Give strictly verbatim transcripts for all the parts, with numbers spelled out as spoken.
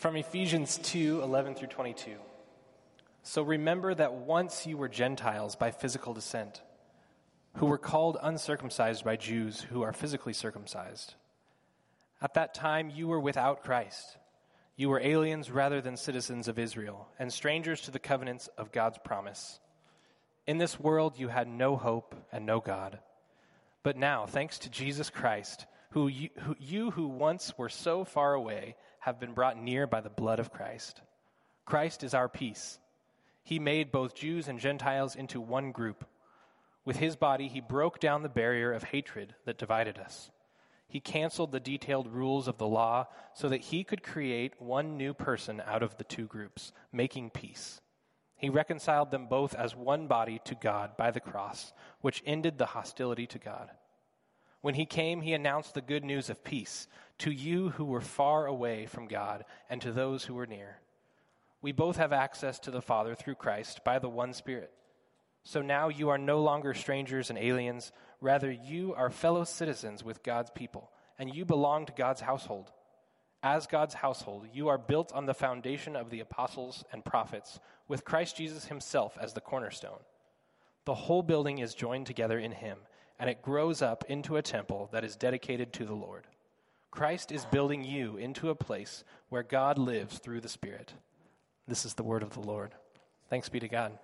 From Ephesians two, eleven through twenty-two. So remember that once you were Gentiles by physical descent, who were called uncircumcised by Jews who are physically circumcised. At that time you were without Christ. You were aliens rather than citizens of Israel, and strangers to the covenants of God's promise. In this world you had no hope and no God. But now, thanks to Jesus Christ, who you, who you who once were so far away have been brought near by the blood of Christ. Christ is our peace. He made both Jews and Gentiles into one group. With his body, he broke down the barrier of hatred that divided us. He canceled the detailed rules of the law so that he could create one new person out of the two groups, making peace. He reconciled them both as one body to God by the cross, which ended the hostility to God. When he came, he announced the good news of peace to you who were far away from God and to those who were near. We both have access to the Father through Christ by the one Spirit. So now you are no longer strangers and aliens. Rather, you are fellow citizens with God's people, and you belong to God's household. As God's household, you are built on the foundation of the apostles and prophets, with Christ Jesus himself as the cornerstone. The whole building is joined together in him, and it grows up into a temple that is dedicated to the Lord. Christ is building you into a place where God lives through the Spirit. This is the word of the Lord. Thanks be to God.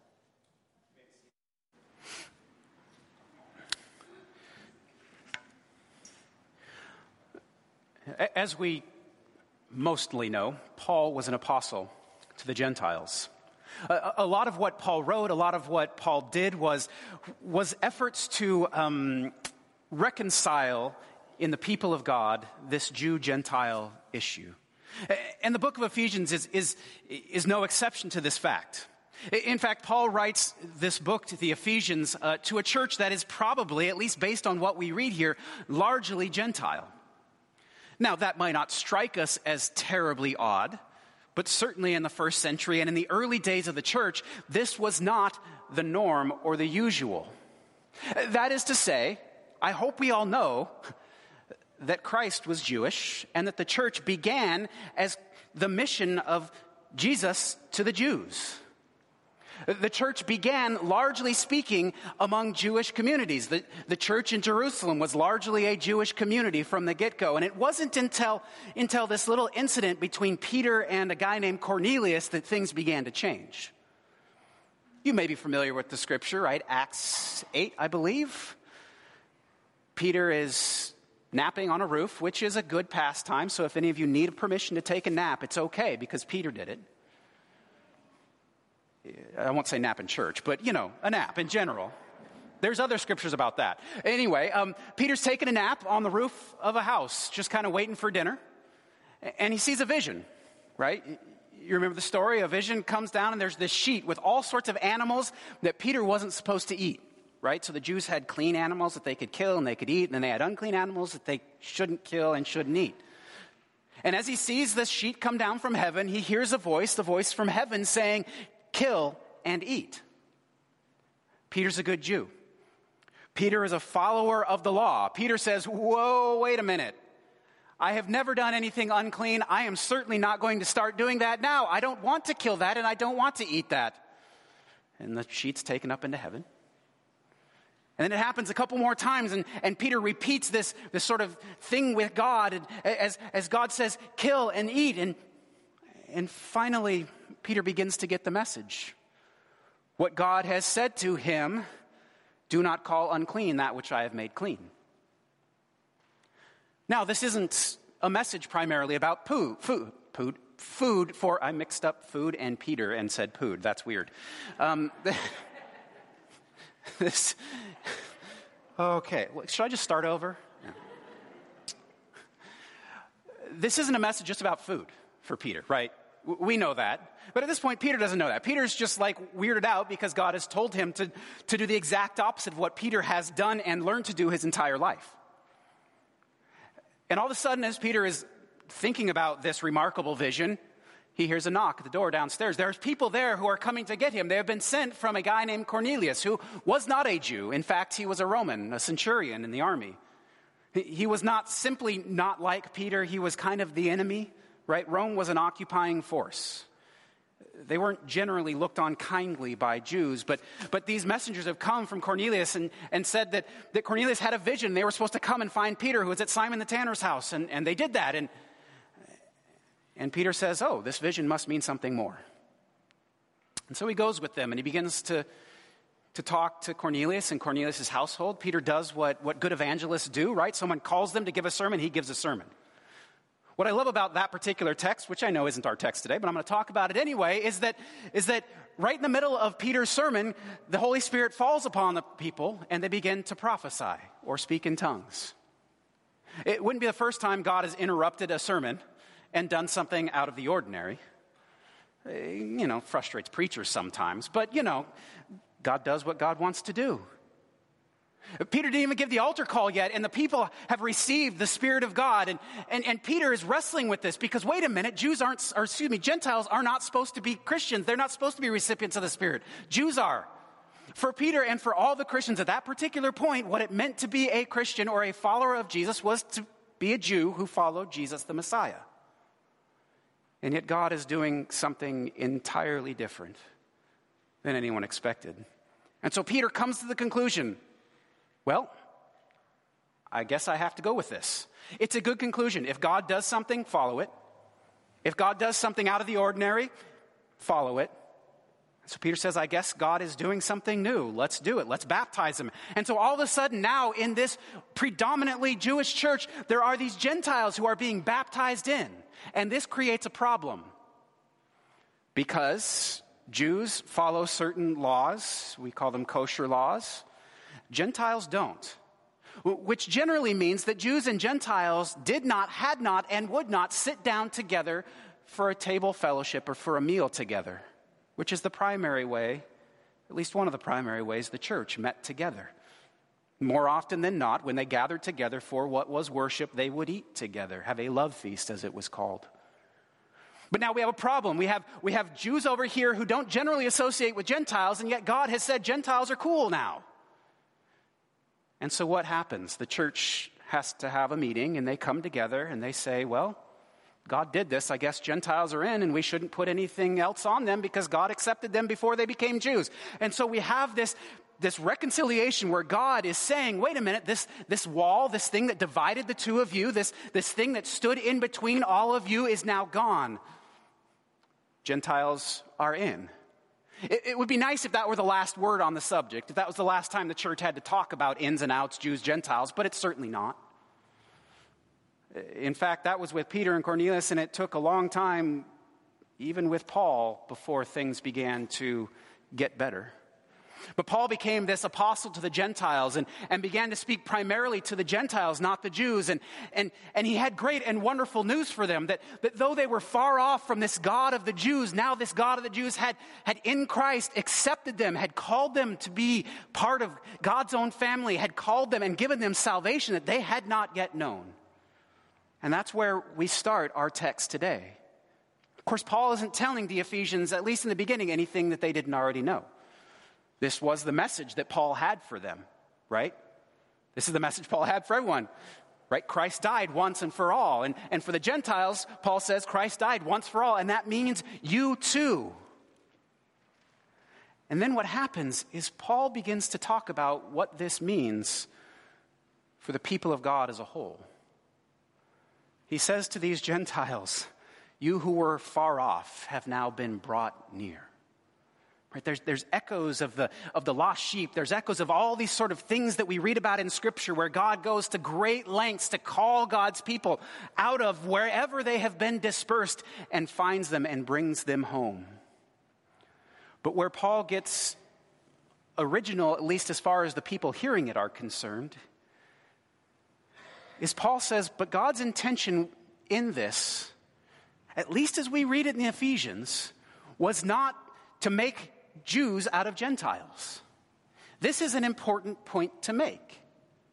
As we mostly know, Paul was an apostle to the Gentiles. A, a lot of what Paul wrote, a lot of what Paul did was, was efforts to um, reconcile in the people of God this Jew-Gentile issue. And the book of Ephesians is, is, is no exception to this fact. In fact, Paul writes this book to the Ephesians uh, to a church that is probably, at least based on what we read here, largely Gentile. Now, that might not strike us as terribly odd, but certainly in the first century and in the early days of the church, this was not the norm or the usual. That is to say, I hope we all know that Christ was Jewish and that the church began as the mission of Jesus to the Jews. The church began, largely speaking, among Jewish communities. The, the church in Jerusalem was largely a Jewish community from the get-go. And it wasn't until, until this little incident between Peter and a guy named Cornelius that things began to change. You may be familiar with the scripture, right? Acts eight, I believe. Peter is napping on a roof, which is a good pastime. So if any of you need permission to take a nap, it's okay because Peter did it. I won't say nap in church, but, you know, a nap in general. There's other scriptures about that. Anyway, um, Peter's taking a nap on the roof of a house, just kind of waiting for dinner. And he sees a vision, right? You remember the story? A vision comes down and there's this sheet with all sorts of animals that Peter wasn't supposed to eat, right? So the Jews had clean animals that they could kill and they could eat, and then they had unclean animals that they shouldn't kill and shouldn't eat. And as he sees this sheet come down from heaven, he hears a voice, the voice from heaven saying, kill and eat. Peter's a good Jew. Peter is a follower of the law. Peter says, whoa, wait a minute. I have never done anything unclean. I am certainly not going to start doing that now. I don't want to kill that and I don't want to eat that. And the sheet's taken up into heaven. And then it happens a couple more times, and, and Peter repeats this, this sort of thing with God and, as, as God says, kill and eat. And, and finally, Peter begins to get the message. What God has said to him, do not call unclean that which I have made clean. Now, this isn't a message primarily about poo, food, food, food for, I mixed up food and Peter and said pood. That's weird. Um, this, okay, should I just start over? No. This isn't a message just about food for Peter, right? We know that. But at this point, Peter doesn't know that. Peter's just like weirded out because God has told him to, to do the exact opposite of what Peter has done and learned to do his entire life. And all of a sudden, as Peter is thinking about this remarkable vision, he hears a knock at the door downstairs. There's people there who are coming to get him. They have been sent from a guy named Cornelius, who was not a Jew. In fact, he was a Roman, a centurion in the army. He was not simply not like Peter. He was kind of the enemy, right? Rome was an occupying force. They weren't generally looked on kindly by Jews, but, but these messengers have come from Cornelius and, and said that, that Cornelius had a vision. They were supposed to come and find Peter, who was at Simon the tanner's house, and, and they did that. And, and Peter says, oh, this vision must mean something more. And so he goes with them, and he begins to, to talk to Cornelius and Cornelius' household. Peter does what, what good evangelists do, right? Someone calls them to give a sermon, he gives a sermon. What I love about that particular text, which I know isn't our text today, but I'm going to talk about it anyway, is that, is that right in the middle of Peter's sermon, the Holy Spirit falls upon the people and they begin to prophesy or speak in tongues. It wouldn't be the first time God has interrupted a sermon and done something out of the ordinary. You know, frustrates preachers sometimes, but you know, God does what God wants to do. Peter didn't even give the altar call yet, and the people have received the Spirit of God. And, and, and Peter is wrestling with this because, wait a minute, Jews aren't, or excuse me, Gentiles are not supposed to be Christians. They're not supposed to be recipients of the Spirit. Jews are. For Peter and for all the Christians at that particular point, what it meant to be a Christian or a follower of Jesus was to be a Jew who followed Jesus the Messiah. And yet God is doing something entirely different than anyone expected. And so Peter comes to the conclusion, well, I guess I have to go with this. It's a good conclusion. If God does something, follow it. If God does something out of the ordinary, follow it. So Peter says, I guess God is doing something new. Let's do it. Let's baptize him. And so all of a sudden now in this predominantly Jewish church, there are these Gentiles who are being baptized in. And this creates a problem because Jews follow certain laws. We call them kosher laws. Gentiles don't, which generally means that Jews and Gentiles did not, had not, and would not sit down together for a table fellowship or for a meal together, which is the primary way, at least one of the primary ways the church met together. More often than not, when they gathered together for what was worship, they would eat together, have a love feast, as it was called. But now we have a problem. We have, we have Jews over here who don't generally associate with Gentiles, and yet God has said Gentiles are cool now. And so what happens? The church has to have a meeting, and they come together, and they say, well, God did this. I guess Gentiles are in, and we shouldn't put anything else on them because God accepted them before they became Jews. And so we have this, this reconciliation where God is saying, wait a minute, this, this wall, this thing that divided the two of you, this, this thing that stood in between all of you is now gone. Gentiles are in. It, it would be nice if that were the last word on the subject, if that was the last time the church had to talk about ins and outs, Jews, Gentiles, but it's certainly not. In fact, that was with Peter and Cornelius, and it took a long time, even with Paul, before things began to get better. But Paul became this apostle to the Gentiles and, and began to speak primarily to the Gentiles, not the Jews. And, and, and he had great and wonderful news for them, that, that though they were far off from this God of the Jews, now this God of the Jews had, had in Christ accepted them, had called them to be part of God's own family, had called them and given them salvation that they had not yet known. And that's where we start our text today. Of course, Paul isn't telling the Ephesians, at least in the beginning, anything that they didn't already know. This was the message that Paul had for them, right? This is the message Paul had for everyone, right? Christ died once and for all. And, and for the Gentiles, Paul says Christ died once for all, and that means you too. And then what happens is Paul begins to talk about what this means for the people of God as a whole. He says to these Gentiles, you who were far off have now been brought near. Right, there's, there's echoes of the, of the lost sheep. There's echoes of all these sort of things that we read about in Scripture where God goes to great lengths to call God's people out of wherever they have been dispersed and finds them and brings them home. But where Paul gets original, at least as far as the people hearing it are concerned, is Paul says, but God's intention in this, at least as we read it in the Ephesians, was not to make Jews out of Gentiles. This is an important point to make.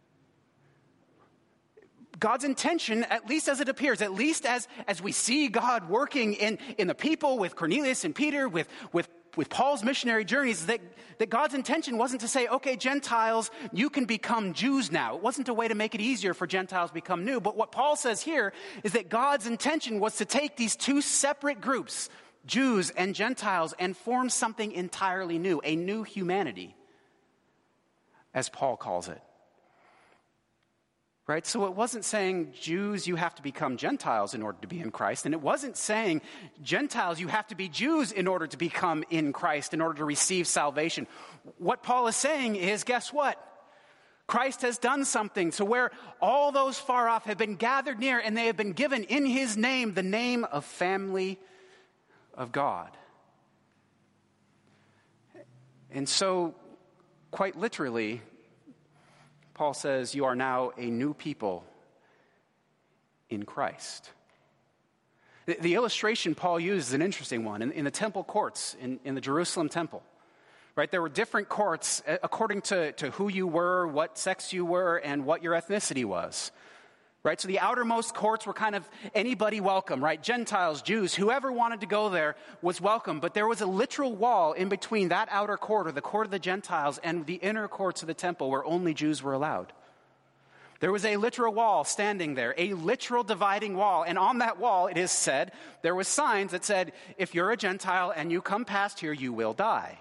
God's intention, at least as it appears, at least as, as we see God working in, in the people with Cornelius and Peter, with, with with Paul's missionary journeys that, that God's intention wasn't to say, okay, Gentiles, you can become Jews now. It wasn't a way to make it easier for Gentiles to become new. But what Paul says here is that God's intention was to take these two separate groups, Jews and Gentiles, and form something entirely new, a new humanity, as Paul calls it. Right? So it wasn't saying, Jews, you have to become Gentiles in order to be in Christ. And it wasn't saying, Gentiles, you have to be Jews in order to become in Christ, in order to receive salvation. What Paul is saying is, guess what? Christ has done something so where all those far off have been gathered near and they have been given in his name the name of family of God. And so, quite literally, Paul says, you are now a new people in Christ. The, the illustration Paul used is an interesting one. In, in the temple courts, in, in the Jerusalem temple, right, there were different courts according to, to who you were, what sex you were, and what your ethnicity was. Right, so the outermost courts were kind of anybody welcome, right? Gentiles, Jews, whoever wanted to go there was welcome. But there was a literal wall in between that outer court, or the court of the Gentiles, and the inner courts of the temple where only Jews were allowed. There was a literal wall standing there, a literal dividing wall. And on that wall, it is said, there was signs that said, if you're a Gentile and you come past here, you will die.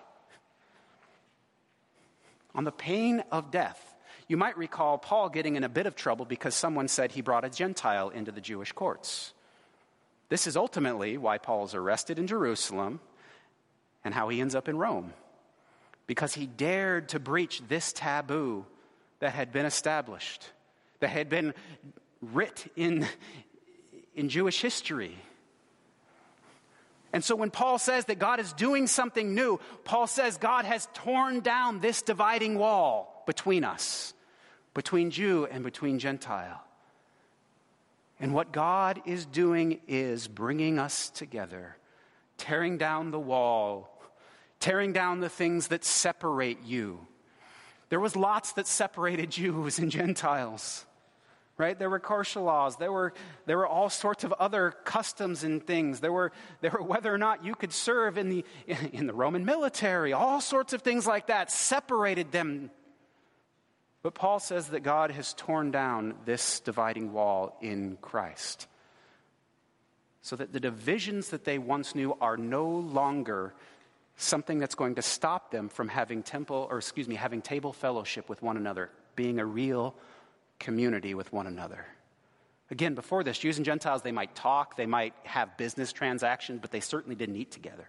On the pain of death. You might recall Paul getting in a bit of trouble because someone said he brought a Gentile into the Jewish courts. This is ultimately why Paul is arrested in Jerusalem and how he ends up in Rome. Because he dared to breach this taboo that had been established, that had been writ in, in Jewish history. And so when Paul says that God is doing something new, Paul says God has torn down this dividing wall between us, between Jew and between Gentile. And what God is doing is bringing us together, tearing down the wall, tearing down the things that separate you. There was lots that separated Jews and Gentiles, right? There were kosher laws. There were there were all sorts of other customs and things. There were there were whether or not you could serve in the in the Roman military. All sorts of things like that separated them. But Paul says that God has torn down this dividing wall in Christ, so that the divisions that they once knew are no longer something that's going to stop them from having temple, or excuse me, having table fellowship with one another, being a real community with one another. Again, before this, Jews and Gentiles, they might talk, they might have business transactions, but they certainly didn't eat together.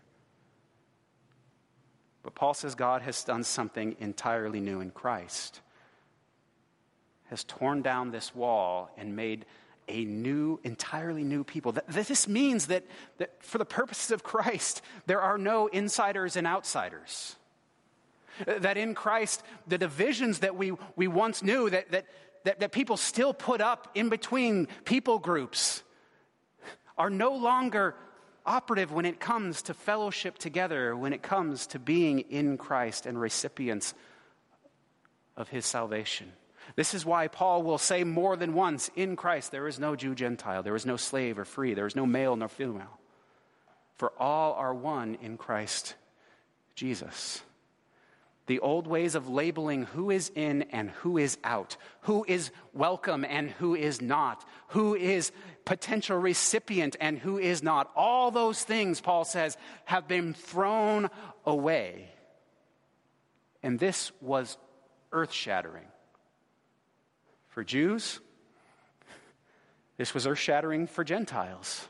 But Paul says God has done something entirely new in Christ, has torn down this wall and made a new, entirely new people. That, this means that, that for the purposes of Christ, there are no insiders and outsiders. That in Christ, the divisions that we, we once knew, that, that, that, that people still put up in between people groups, are no longer operative when it comes to fellowship together, when it comes to being in Christ and recipients of his salvation. This is why Paul will say more than once, in Christ there is no Jew, Gentile, there is no slave or free, there is no male nor female. For all are one in Christ Jesus. The old ways of labeling who is in and who is out, who is welcome and who is not, who is potential recipient and who is not, all those things, Paul says, have been thrown away. And this was earth-shattering. For Jews, this was earth-shattering for Gentiles.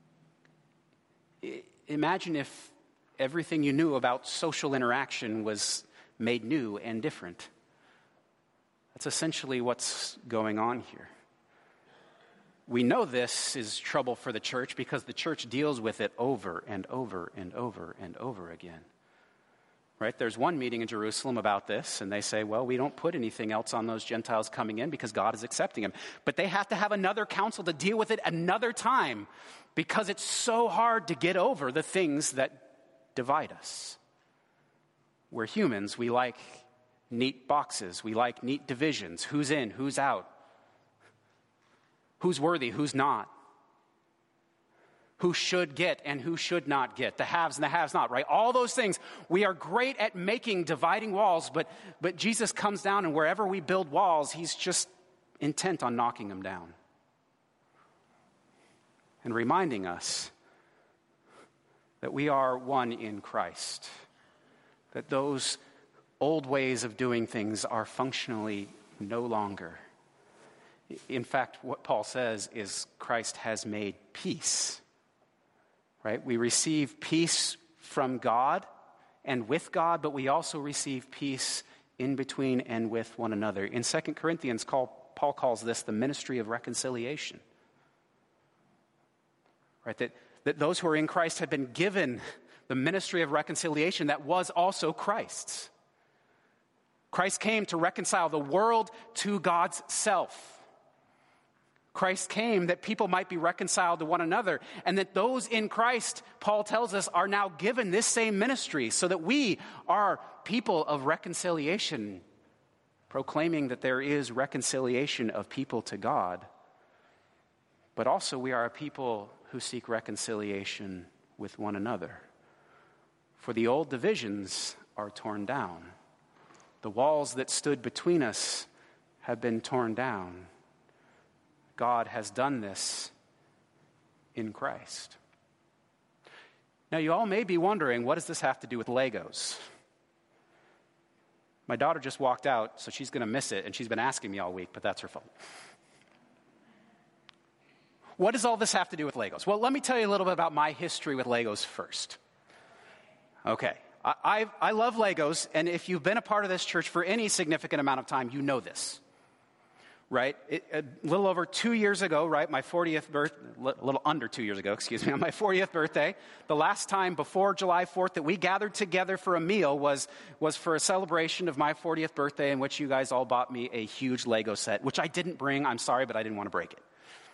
I, imagine if everything you knew about social interaction was made new and different. That's essentially what's going on here. We know this is trouble for the church because the church deals with it over and over and over and over again. Right? There's one meeting in Jerusalem about this, and they say, well, we don't put anything else on those Gentiles coming in because God is accepting them. But they have to have another council to deal with it another time because it's so hard to get over the things that divide us. We're humans. We like neat boxes. We like neat divisions. Who's in, who's out? Who's worthy, who's not? who should get and who should not get, the haves and the haves not, right? All those things. We are great at making dividing walls, but, but Jesus comes down, and wherever we build walls, he's just intent on knocking them down and reminding us that we are one in Christ, that those old ways of doing things are functionally no longer. In fact, what Paul says is Christ has made peace. Right? We receive peace from God and with God, but we also receive peace in between and with one another. In Second Corinthians, Paul calls this the ministry of reconciliation. Right? That, that those who are in Christ have been given the ministry of reconciliation that was also Christ's. Christ came to reconcile the world to God's self. Christ came that people might be reconciled to one another, and that those in Christ, Paul tells us, are now given this same ministry, so that we are people of reconciliation, proclaiming that there is reconciliation of people to God. But also we are a people who seek reconciliation with one another. For the old divisions are torn down. The walls that stood between us have been torn down. God has done this in Christ. Now, you all may be wondering, what does this have to do with Legos? My daughter just walked out, so she's going to miss it, and she's been asking me all week, but that's her fault. What does all this have to do with Legos? Well, let me tell you a little bit about my history with Legos first. Okay, I, I, I love Legos, and if you've been a part of this church for any significant amount of time, you know this. Right? It, a little over two years ago, right, my fortieth birthday, a little under two years ago, excuse me, on my fortieth birthday, the last time before July fourth that we gathered together for a meal was, was for a celebration of my fortieth birthday, in which you guys all bought me a huge Lego set, which I didn't bring. I'm sorry, but I didn't want to break it.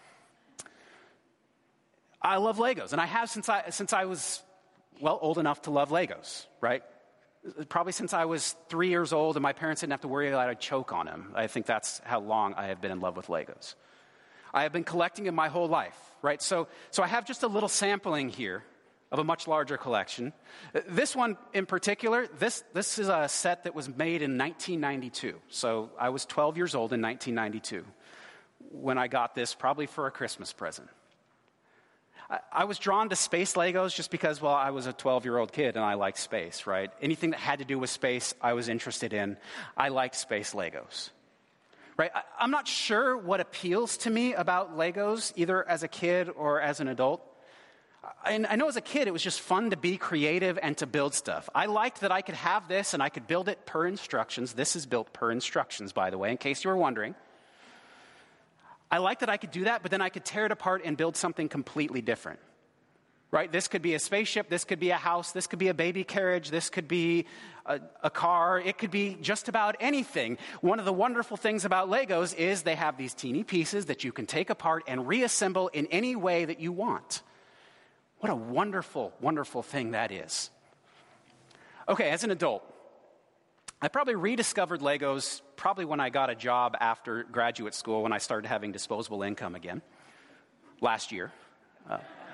I love Legos, and I have since I, since I was, well, old enough to love Legos, right? Probably since I was three years old, and my parents didn't have to worry that I'd choke on them. I think that's how long I have been in love with Legos. I have been collecting them my whole life, right? So, so I have just a little sampling here of a much larger collection. This one in particular, this, this is a set that was made in nineteen ninety-two. So I was twelve years old in nineteen ninety-two when I got this, probably for a Christmas present. I was drawn to space Legos just because, well, I was a twelve-year-old kid and I liked space, right? Anything that had to do with space, I was interested in. I liked space Legos, right? I, I'm not sure what appeals to me about Legos, either as a kid or as an adult. And I know as a kid, it was just fun to be creative and to build stuff. I liked that I could have this and I could build it per instructions. This is built per instructions, by the way, in case you were wondering. I liked that I could do that, but then I could tear it apart and build something completely different, right? This could be a spaceship. This could be a house. This could be a baby carriage. This could be a, a car. It could be just about anything. One of the wonderful things about Legos is they have these teeny pieces that you can take apart and reassemble in any way that you want. What a wonderful, wonderful thing that is. Okay, as an adult, I probably rediscovered Legos probably when I got a job after graduate school, when I started having disposable income again, last year. Uh,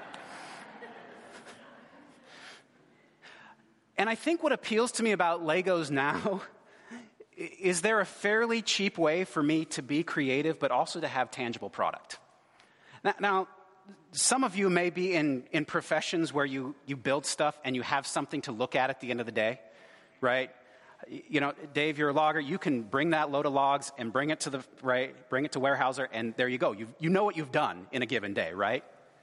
and I think what appeals to me about Legos now is they're a fairly cheap way for me to be creative, but also to have tangible product. Now, now some of you may be in, in professions where you, you build stuff and you have something to look at at the end of the day, right? You know, Dave, you're a logger. You can bring that load of logs and bring it to the right, bring it to Weyerhaeuser, and there you go. You you know what you've done in a given day, right?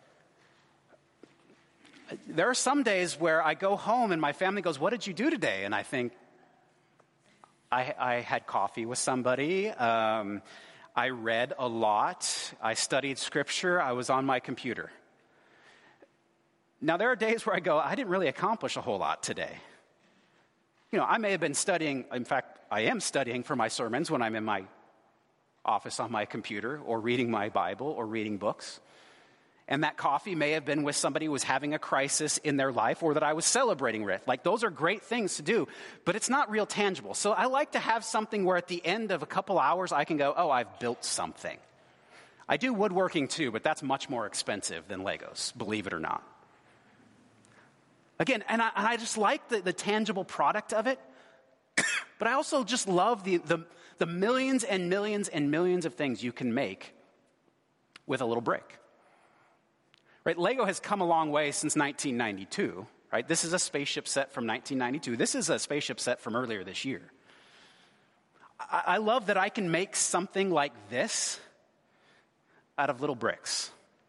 There are some days where I go home and my family goes, "What did you do today?" And I think, I, I had coffee with somebody. Um, I read a lot. I studied scripture. I was on my computer. Now, there are days where I go, I didn't really accomplish a whole lot today. You know, I may have been studying, in fact, I am studying for my sermons when I'm in my office on my computer, or reading my Bible, or reading books. And that coffee may have been with somebody who was having a crisis in their life, or that I was celebrating with. Like, those are great things to do, but it's not real tangible. So I like to have something where at the end of a couple hours I can go, oh, I've built something. I do woodworking too, but that's much more expensive than Legos, believe it or not. Again, and I, and I just like the, the tangible product of it, but I also just love the, the, the millions and millions and millions of things you can make with a little brick. Right? Lego has come a long way since nineteen ninety-two. Right? This is a spaceship set from nineteen ninety-two. This is a spaceship set from earlier this year. I, I love that I can make something like this out of little bricks.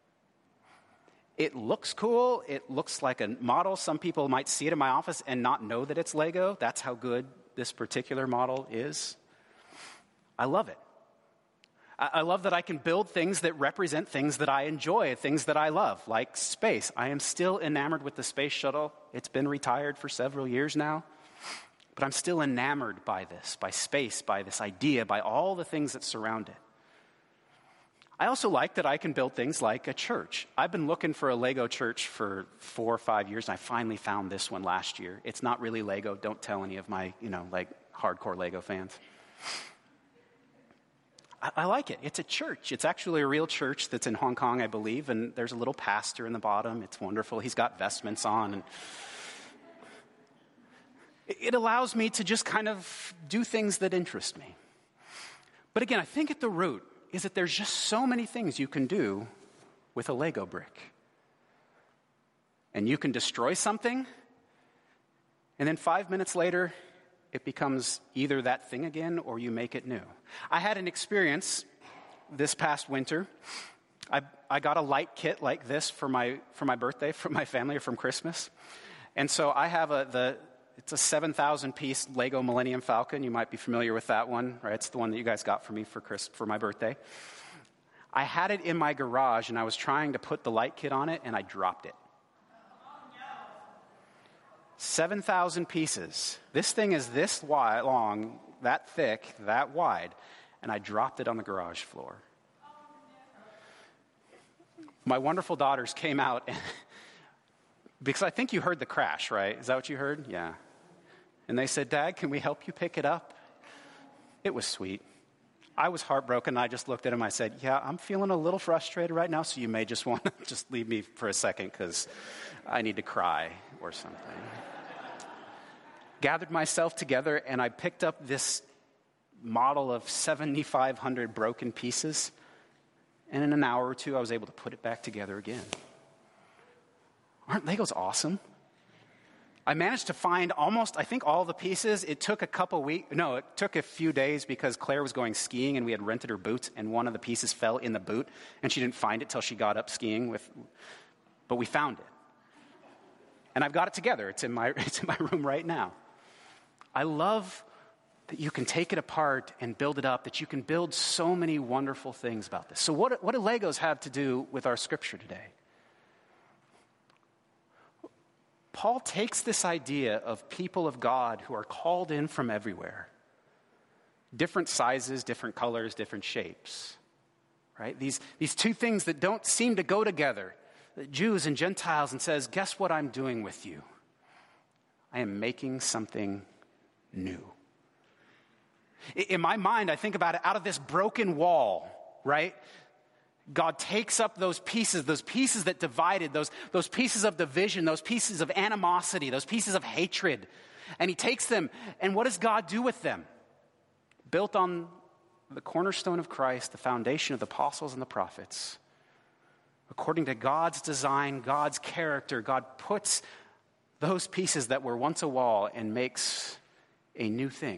It looks cool. It looks like a model. Some people might see it in my office and not know that it's Lego. That's how good this particular model is. I love it. I, I love that I can build things that represent things that I enjoy, things that I love, like space. I am still enamored with the space shuttle. It's been retired for several years now. But I'm still enamored by this, by space, by this idea, by all the things that surround it. I also like that I can build things like a church. I've been looking for a Lego church for four or five years, and I finally found this one last year. It's not really Lego. Don't tell any of my, you know, like hardcore Lego fans. I, I like it. It's a church. It's actually a real church that's in Hong Kong, I believe, and there's a little pastor in the bottom. It's wonderful. He's got vestments on, and it, it allows me to just kind of do things that interest me. But again, I think at the root is that there's just so many things you can do with a Lego brick. And you can destroy something, and then five minutes later, it becomes either that thing again or you make it new. I had an experience this past winter. I, I got a light kit like this for my for my birthday, from my family, or from Christmas. And so I have a the It's a seven thousand piece Lego Millennium Falcon. You might be familiar with that one, right? It's the one that you guys got for me for Chris, for my birthday. I had it in my garage, and I was trying to put the light kit on it, and I dropped it. seven thousand pieces. This thing is this wide, long, that thick, that wide, and I dropped it on the garage floor. My wonderful daughters came out, and because I think you heard the crash, right? Is that what you heard? Yeah. And they said, "Dad, can we help you pick it up?" It was sweet. I was heartbroken. I just looked at him. I said, "Yeah, I'm feeling a little frustrated right now, so you may just want to just leave me for a second because I need to cry or something." Gathered myself together, and I picked up this model of seventy-five hundred broken pieces. And in an hour or two, I was able to put it back together again. Aren't Legos awesome? I managed to find almost, I think, all the pieces. It took a couple weeks. No, it took a few days because Claire was going skiing and we had rented her boots, and one of the pieces fell in the boot, and she didn't find it till she got up skiing with. But we found it, and I've got it together. It's in my it's in my room right now. I love that you can take it apart and build it up. That you can build so many wonderful things about this. So what what do Legos have to do with our scripture today? Paul takes this idea of people of God who are called in from everywhere. Different sizes, different colors, different shapes. Right? These, these two things that don't seem to go together, Jews and Gentiles, and says, guess what I'm doing with you? I am making something new. In my mind, I think about it out of this broken wall, right? God takes up those pieces, those pieces that divided, those, those pieces of division, those pieces of animosity, those pieces of hatred, and he takes them, and what does God do with them? Built on the cornerstone of Christ, the foundation of the apostles and the prophets. According to God's design, God's character, God puts those pieces that were once a wall and makes a new thing.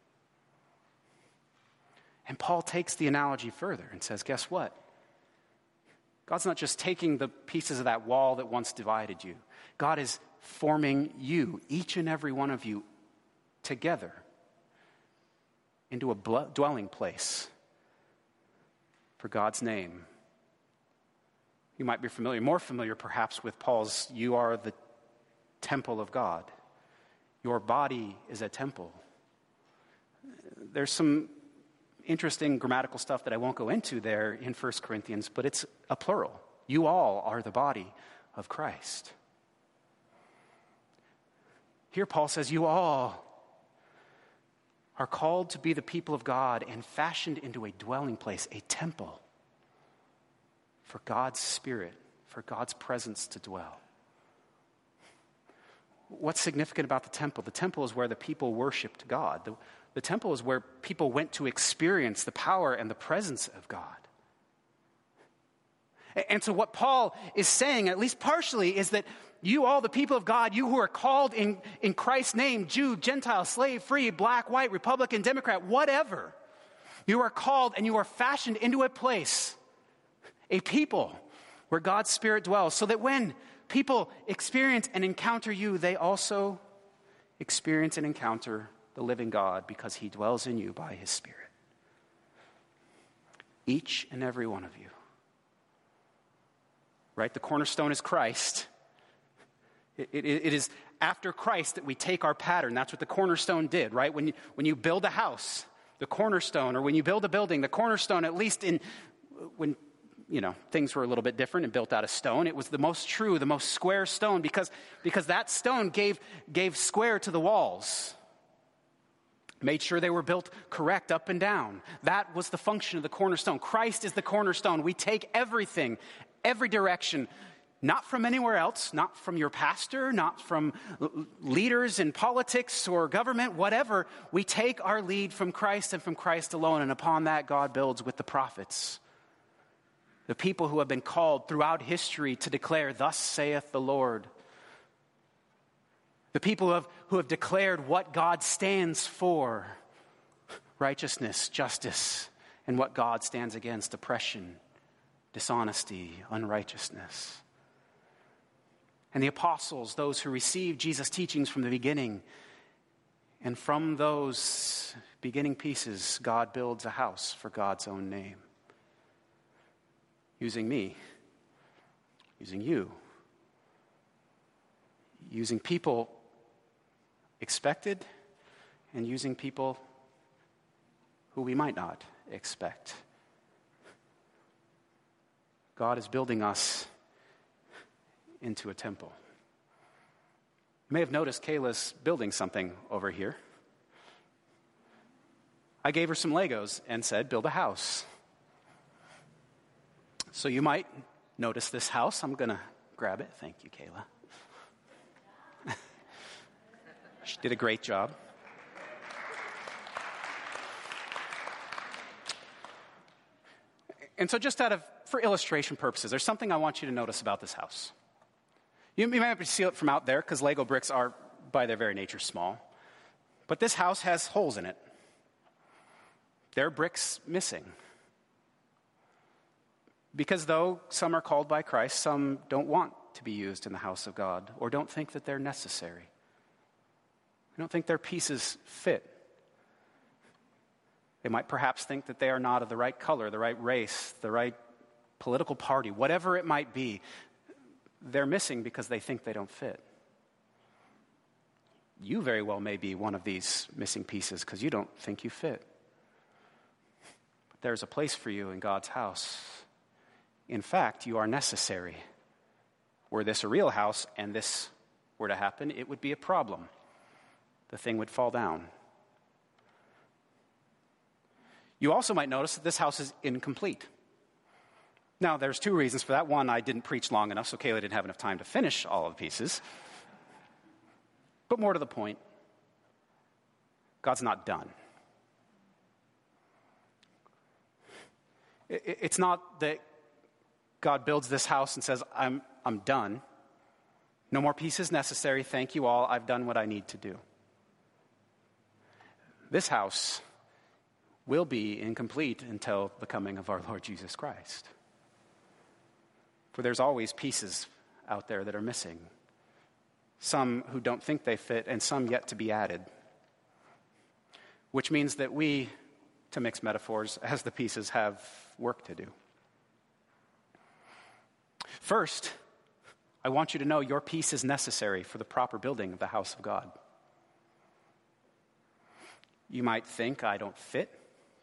And Paul takes the analogy further and says, guess what? God's not just taking the pieces of that wall that once divided you. God is forming you, each and every one of you, together into a dwelling place for God's name. You might be familiar, more familiar perhaps with Paul's, you are the temple of God. Your body is a temple. There's some interesting grammatical stuff that I won't go into there in First Corinthians, but it's a plural. You all are the body of Christ. Here Paul says, you all are called to be the people of God and fashioned into a dwelling place, a temple. for God's Spirit, for God's presence to dwell. What's significant about the temple? The temple is where the people worshiped God. The, the temple is where people went to experience the power and the presence of God. And, and so what Paul is saying, at least partially, is that you all, the people of God, you who are called in, in Christ's name, Jew, Gentile, slave, free, black, white, Republican, Democrat, whatever, you are called and you are fashioned into a place, a people where God's Spirit dwells, so that when people experience and encounter you, they also experience and encounter the living God because he dwells in you by his Spirit. Each and every one of you. Right? The cornerstone is Christ. It, it, it is after Christ that we take our pattern. That's what the cornerstone did, right? When you, when you build a house, the cornerstone, or when you build a building, the cornerstone, at least in when you know, things were a little bit different and built out of stone. It was the most true, the most square stone because, because that stone gave, gave square to the walls. Made sure they were built correct up and down. That was the function of the cornerstone. Christ is the cornerstone. We take everything, every direction, not from anywhere else, not from your pastor, not from leaders in politics or government, whatever. We take our lead from Christ and from Christ alone, and upon that God builds with the prophets. The people who have been called throughout history to declare, thus saith the Lord. The people who have, who have declared what God stands for. Righteousness, justice, and what God stands against. Oppression, dishonesty, unrighteousness. And the apostles, those who received Jesus' teachings from the beginning. And from those beginning pieces, God builds a house for God's own name. Using me, using you, using people expected and using people who we might not expect. God is building us into a temple. You may have noticed Kayla's building something over here. I gave her some Legos and said, build a house. So you might notice this house. I'm going to grab it. Thank you, Kayla. She did a great job. And so just out of, for illustration purposes, there's something I want you to notice about this house. You, you might have to see it from out there because Lego bricks are, by their very nature, small. But this house has holes in it. There are bricks missing. Because though some are called by Christ, some don't want to be used in the house of God or don't think that they're necessary. They don't think their pieces fit. They might perhaps think that they are not of the right color, the right race, the right political party, whatever it might be. They're missing because they think they don't fit. You very well may be one of these missing pieces because you don't think you fit. But there's a place for you in God's house. In fact, you are necessary. Were this a real house and this were to happen, it would be a problem. The thing would fall down. You also might notice that this house is incomplete. Now, there's two reasons for that. One, I didn't preach long enough, so Kayla didn't have enough time to finish all of the pieces. But more to the point, God's not done. It's not that God builds this house and says, I'm, I'm done. No more pieces necessary. Thank you all. I've done what I need to do. This house will be incomplete until the coming of our Lord Jesus Christ. For there's always pieces out there that are missing. Some who don't think they fit and some yet to be added. Which means that we, to mix metaphors, as the pieces, have work to do. First, I want you to know your piece is necessary for the proper building of the house of God. You might think I don't fit.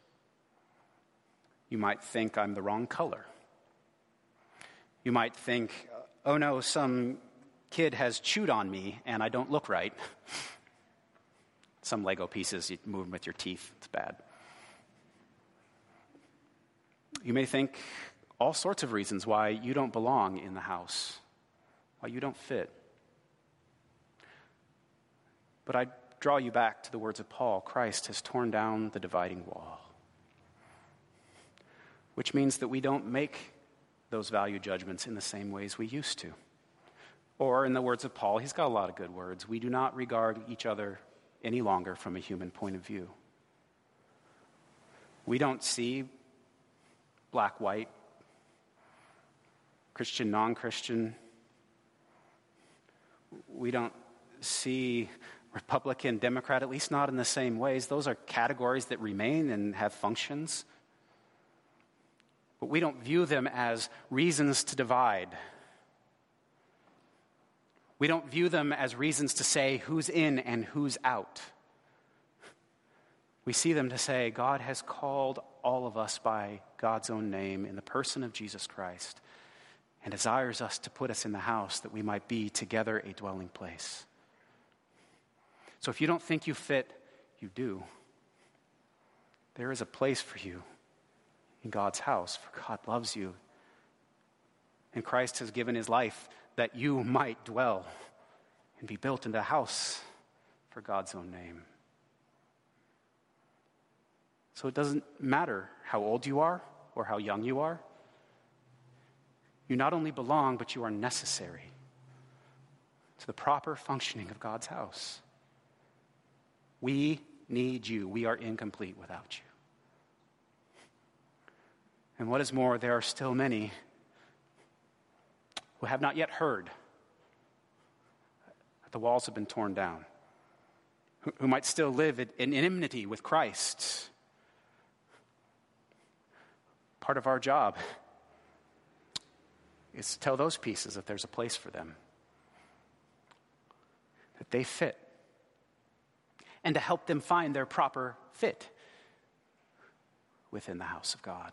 You might think I'm the wrong color. You might think, oh no, some kid has chewed on me and I don't look right. Some Lego pieces, you move them with your teeth. It's bad. You may think all sorts of reasons why you don't belong in the house, why you don't fit. But I draw you back to the words of Paul. Christ has torn down the dividing wall, which means that we don't make those value judgments in the same ways we used to. Or in the words of Paul, he's got a lot of good words, we do not regard each other any longer from a human point of view. We don't see black, white, Christian, non-Christian. We don't see Republican, Democrat, at least not in the same ways. Those are categories that remain and have functions. But we don't view them as reasons to divide. We don't view them as reasons to say who's in and who's out. We see them to say God has called all of us by God's own name in the person of Jesus Christ and desires us to put us in the house that we might be together a dwelling place. So if you don't think you fit, you do. There is a place for you in God's house, for God loves you. And Christ has given his life that you might dwell and be built into a house for God's own name. So it doesn't matter how old you are or how young you are. You not only belong, but you are necessary to the proper functioning of God's house. We need you. We are incomplete without you. And what is more, there are still many who have not yet heard that the walls have been torn down, who, who might still live in, in enmity with Christ. Part of our job is to tell those pieces that there's a place for them, that they fit, and to help them find their proper fit within the house of God.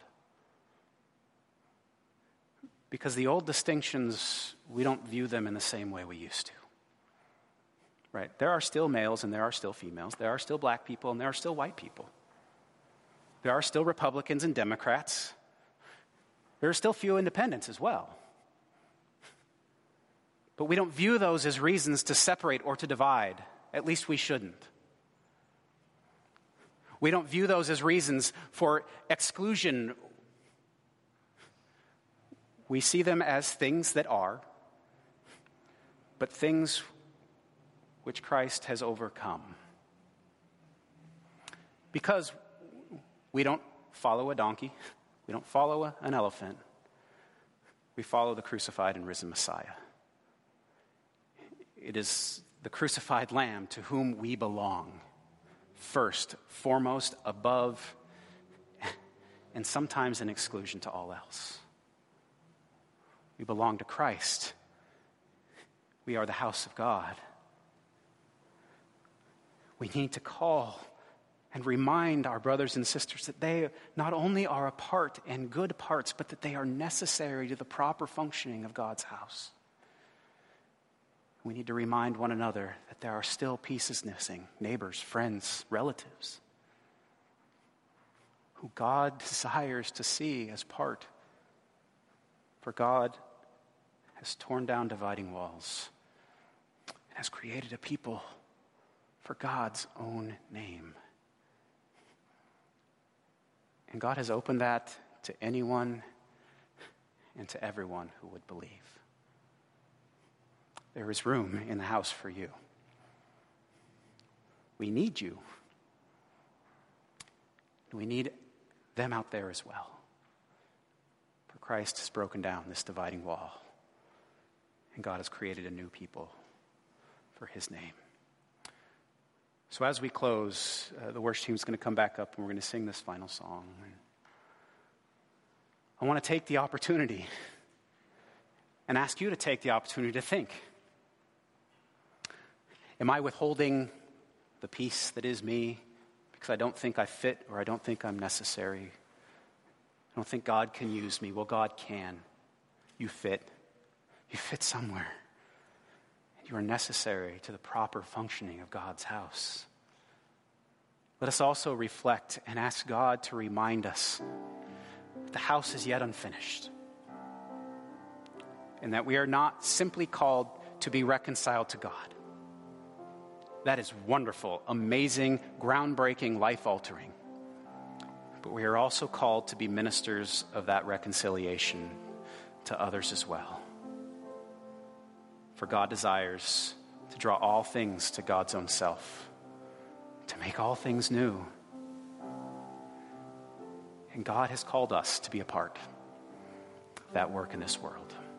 Because the old distinctions, we don't view them in the same way we used to. Right? There are still males and there are still females. There are still black people and there are still white people. There are still Republicans and Democrats. There are still few independents as well. But we don't view those as reasons to separate or to divide. At least we shouldn't. We don't view those as reasons for exclusion. We see them as things that are, but things which Christ has overcome. Because we don't follow a donkey, we don't follow a, an elephant, we follow the crucified and risen Messiah. It is the crucified Lamb to whom we belong, first, foremost, above, and sometimes in exclusion to all else. We belong to Christ. We are the house of God. We need to call and remind our brothers and sisters that they not only are a part and good parts, but that they are necessary to the proper functioning of God's house. We need to remind one another that there are still pieces missing, neighbors, friends, relatives, who God desires to see as part. For God has torn down dividing walls and has created a people for God's own name. And God has opened that to anyone and to everyone who would believe. There is room in the house for you. We need you. We need them out there as well. For Christ has broken down this dividing wall, and God has created a new people for his name. So as we close, uh, the worship team is going to come back up and we're going to sing this final song. I want to take the opportunity and ask you to take the opportunity to think. Am I withholding the piece that is me because I don't think I fit or I don't think I'm necessary? I don't think God can use me. Well, God can. You fit. You fit somewhere. You are necessary to the proper functioning of God's house. Let us also reflect and ask God to remind us that the house is yet unfinished. and that we are not simply called to be reconciled to God. That is wonderful, amazing, groundbreaking, life-altering. But we are also called to be ministers of that reconciliation to others as well. For God desires to draw all things to God's own self, to make all things new. And God has called us to be a part of that work in this world.